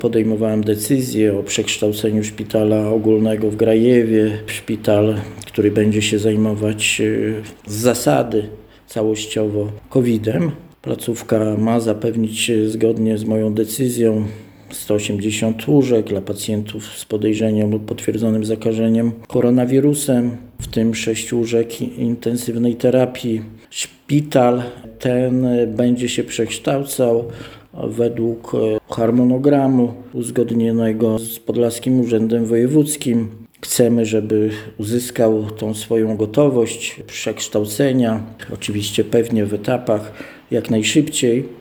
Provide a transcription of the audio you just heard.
podejmowałem decyzję o przekształceniu szpitala ogólnego w Grajewie w szpital, który będzie się zajmować z zasady całościowo COVID-em. Placówka ma zapewnić zgodnie z moją decyzją 180 łóżek dla pacjentów z podejrzeniem lub potwierdzonym zakażeniem koronawirusem, w tym 6 łóżek intensywnej terapii. Szpital ten będzie się przekształcał według harmonogramu uzgodnionego z Podlaskim Urzędem Wojewódzkim. Chcemy, żeby uzyskał tą swoją gotowość przekształcenia, oczywiście pewnie w etapach, jak najszybciej.